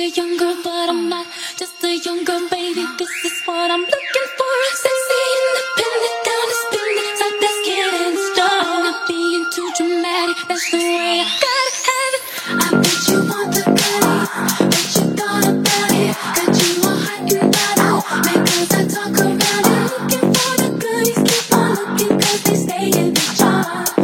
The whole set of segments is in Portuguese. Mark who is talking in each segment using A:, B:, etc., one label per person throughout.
A: a young girl, but I'm not just a young girl, baby. This is what I'm looking for. Sexy, independent, down to spin it, like that's getting strong. I'm not being too dramatic, that's the way I gotta have it. I bet you want the goodie, bet you thought about it. Got you all hot and bothered, because I talk around it. Looking for the goodies, keep on looking, cause they stay in the jar.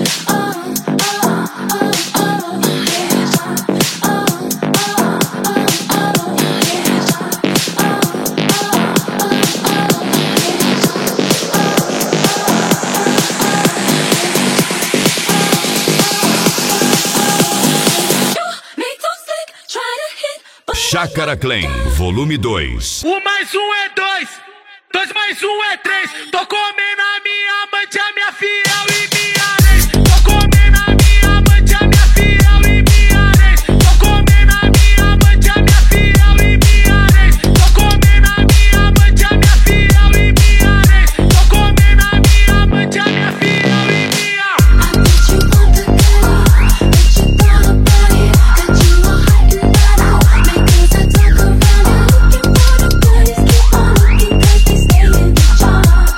B: Chácara Clan, volume 2.
C: 1 mais 1 é 2, 2 mais 1 é 3. Tô comendo a minha amante, a minha fiel e minha ex. Tô comendo a minha amante, a minha fiel e minha ex. Tô comendo a minha amante, a minha fiel e minha ex. Tô comendo a minha amante, a minha fiel e minha ex. Tô comendo a minha amante, a minha fiel e minha.
A: I bet you want the goodie, bet you thought about it. Got you all hot and bothered, because I talk around it. Looking for the goodies, keep on looking, cause they stay in the jar.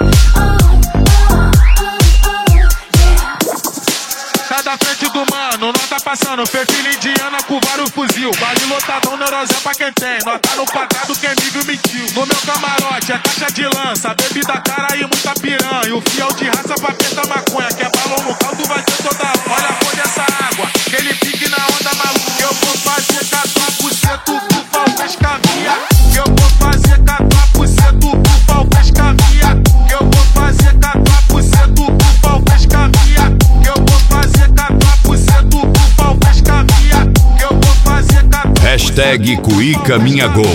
C: Tá da frente do mano, nós tá passando. Perfil indiana com vários fuzil. Vale lotadão, neurosé pra quem tem. Nós tá no quadrado, quem me viu mentiu. No meu camarote é caixa de lança, bebida cara e muita piranha. O fiel de raça pra da maconha. Que é balão no caldo, vai ter toda hora. Olha a cor dessa água, que ele pique na onda maluca. Eu vou fazer 14% do falvez caminha. Eu vou fazer 14% do falvez caminha. Eu vou fazer 14% do falvez caminha. Eu vou fazer 14% do falvez caminha. Eu vou fazer 14%.
B: Hashtag Cuica Minha Gol.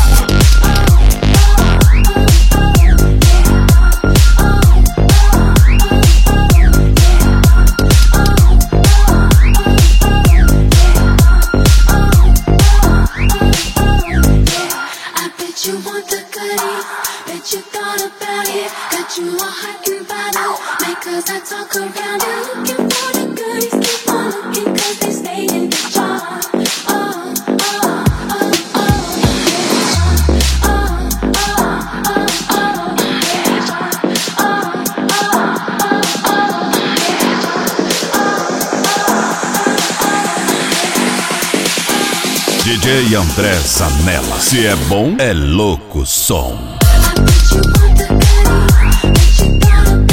A: You want the goodies, bet you thought about it. Got you all hot and bothered, because I talk around it. Looking for the goodies, keep on looking, cause they stay in the jar.
B: DJ André Zanella. Se é bom, é louco som.
A: I bet you want the goodies, bet you thought about it.